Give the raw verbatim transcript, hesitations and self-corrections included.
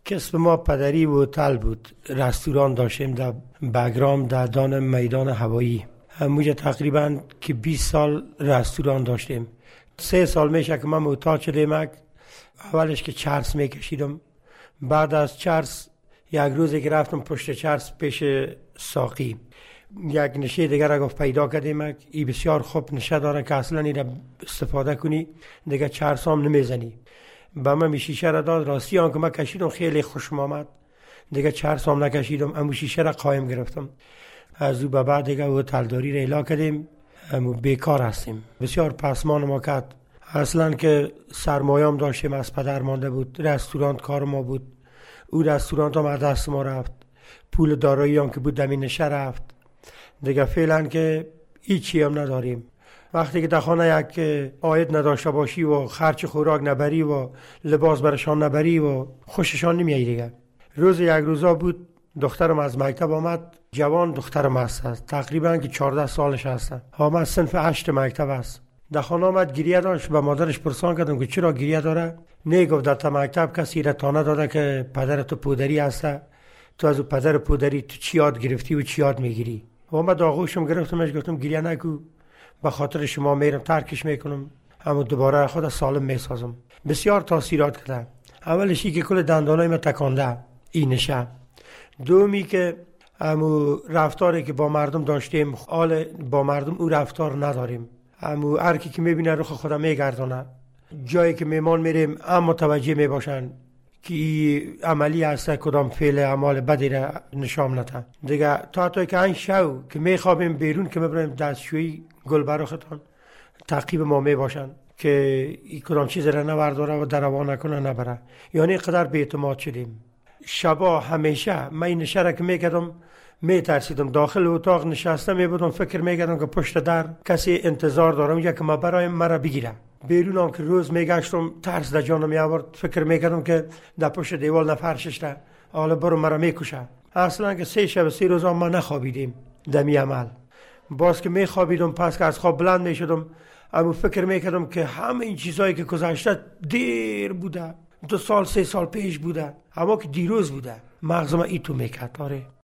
کسب ما پدری و هتل بود. رستوران داشتیم در بگرام در دان میدان هوایی. همونجا تقریبا که بیست سال رستوران داشتیم. سه سال میشه که من محتاج شدم. اولش که چرس میکشیدم، بعد از چرس یک روزی که رفتم پشت چرس پیش ساقی، یک نشه دیگر را گفت پیدا کردیم ای بسیار خوب نشه داره که اصلا این را استفاده کنی دیگه چرس هم نمیزنی. با من شیشه را داد. راستی آن که من کشیدم خیلی خوشم آمد، دیگه چرس هم نکشیدم، امو شیشه را قایم گرفتم. از او به بعد دیگه هتلداری را اعلان کردیم، امو بیکار هستیم. بسیار پسمان ما کرد. اصلا که سرمایه‌ام داشتیم از پدر مانده بود، رستوران کار ما بود، او رستوران هم از دست ما رفت، پول دارایی هم که بود دمین نشه رفت، دیگه فعلا که هیچی هم نداریم. وقتی که در خانه یک عاید نداشته باشی و خرچ خوراک نبری و لباس برشان نبری و خوششان نمیایی دیگه. روز یک روزا بود دخترم از مکتب آمد، جوان دخترم هست، تقریبا که چهارده سالش هست، آمد صنف هشت مکتب است. در خانه آمد گریه داشت. به مادرش پرسان کردم که چرا گریه داره؟ نه گفت در تا مکتب کسی را تانه داده که پدر تو پودری هسته، تو از پدر پودری تو چی یاد گرفتی و چی یاد میگیری؟ و من داغوشم گرفتمش، گفتم گریه نکو، به خاطر شما میرم ترکش میکنم، اما دوباره خود سالم میسازم. بسیار تاثیرات کرده. اولشی که کل دندانای من تکانده این نشه. دومی که امو رفتاری که با مردم داشتیم، حال با مردم او رفتار نداریم. امو هر کی که میبینه رخ خودم میگردونه. جایی که میمان میریم اما متوجه میباشن که این عملی هست، کدام فعل اعمال بدی را نشان نده. دیگه تا تا که این شو که میخوابیم بیرون که میبریم دستشویی گل براختان تعقیب ما میباشن که این کدام چیز را نورداره و دروا نکنه نبره. یعنی قدر بی‌اعتماد شدیم. شبا همیشه من این نشه را که میکردم میترسیدم، داخل اتاق نشسته میبودم فکر میکردم که پشت در کسی انتظار دارم اونجا که ما برایم مرا بگیره. بیرونم که روز میگشتم ترس در جانم میآورد، فکر میکردم که در پشت دیوال نفرشش ده حالا برو مرا میکشه. اصلا که سه شب سه روز ما نخوابیدیم دمی عمل. باز که میخوابیدم پس که از خواب بلند میشدم، اما فکر میکردم که همه این چیزایی که گذشته دیر بوده، دو سال سه سال پیش بوده، اما که دیروز بوده. مغزم ایتو میکرد. آره